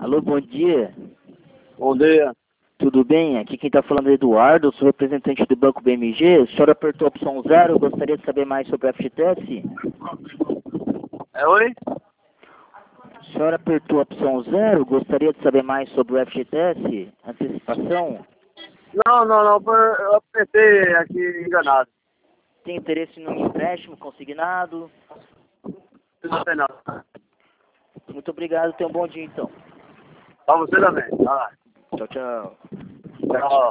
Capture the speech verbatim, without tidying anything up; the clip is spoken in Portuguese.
Alô, bom dia. Bom dia. Tudo bem? Aqui quem está falando é Eduardo, sou representante do Banco B M G. O senhor apertou a opção zero, gostaria de saber mais sobre o F G T S? É oi? O senhor apertou a opção zero, gostaria de saber mais sobre o F G T S? Antecipação? Não, não, não, eu apertei aqui enganado. Tem interesse no empréstimo consignado? Não tem não. Muito obrigado, tenha um bom dia então. Pra você também. Vai lá. Tchau, tchau. Tchau.